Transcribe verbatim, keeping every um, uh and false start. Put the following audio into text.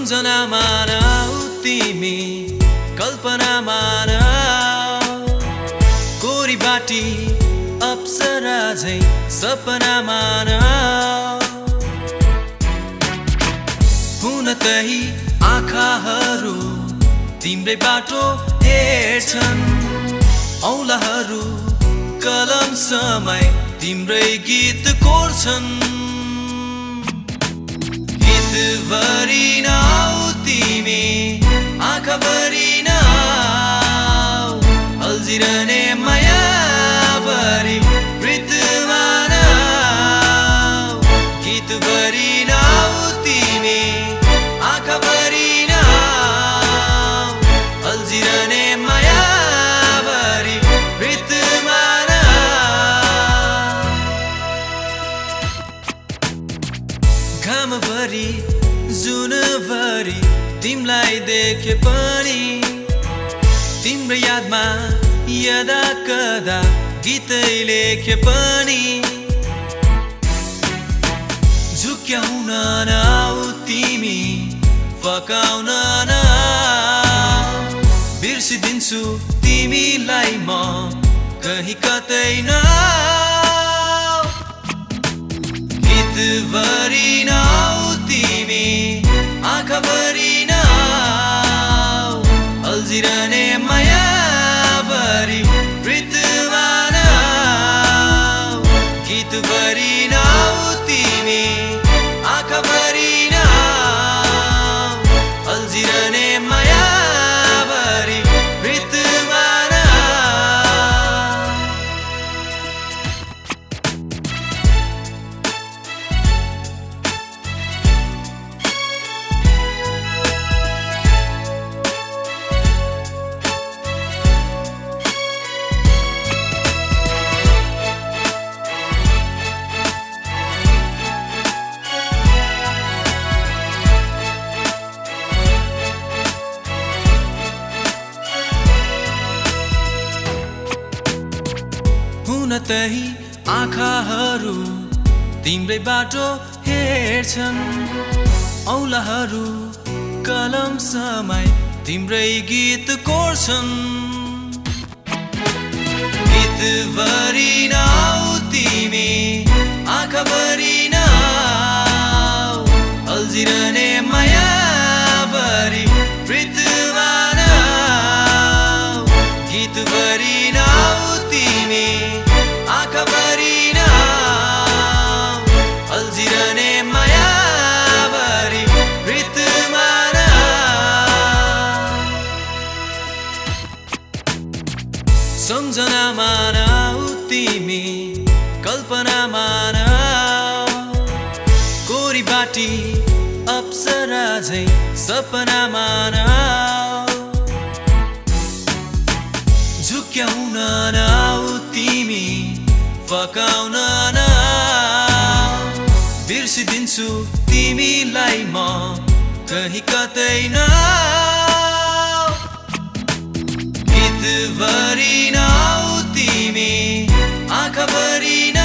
सम्झनामा नआऊ तिमी कल्पनामा नआऊ कोरी बाटी अप्सरा झै सपनामा नआऊ हुन तही आँखाहरू तिम्रै बाटो हेर्छन् औलाहरू कलम समय तिम्रै गीत कोर्छन् गीतभरि नआऊ तिमी आँखाभरि नआऊ अल्झिरहने मायाभरि प्रीतमा नआऊ गीतभरि नआऊ तिमी आँखाभरि नआऊ अल्झिरहने मायाभरि प्रीतमा नआऊ घामभरि जुनभरि तिमलाई देखे पनि तिम्रो यादमा यदा कदा गीतै लेखे पनि झुक्याउन नआऊ तिमी फकाउन नआऊ बिर्सिदिन्छु तिमीलाई म कहीँ कतै नआऊ गीतभरि नआऊ तिमी आँखाभरि नआऊ अल्झिरहने मायाभरि प्रीतमा नआऊ गीतभरि नआऊ तिमी आँखाभरि नआऊ अल्झिरहने मायाभरि प्रीतमा नआऊ हुन तही आँखाहरू तिम्रै बाटो हेर्छन् औलाहरू कलम समय तिम्रै गीत कोर्छन् गीतभरि नआऊ तिमी आँखाभरि नआऊ अल्झिरहने मायाभरि प्रीतमा नआऊ गीतभरि नआऊ तिमी आँखाभरि नआऊ अल्झिरहने मायाभरि प्रीतमा नआऊ सम्झनामा नआऊ तिमी कल्पनामा नआऊ कोरी बाटी अप्सरा झै सपनामा नआऊ झुक्याउन नआऊ तिमी फकाउन नआऊ बिर्सिदिन्छु तिमीलाई म कहीँ कतै नआऊ गीतभरि नआऊ तिमी आँखाभरि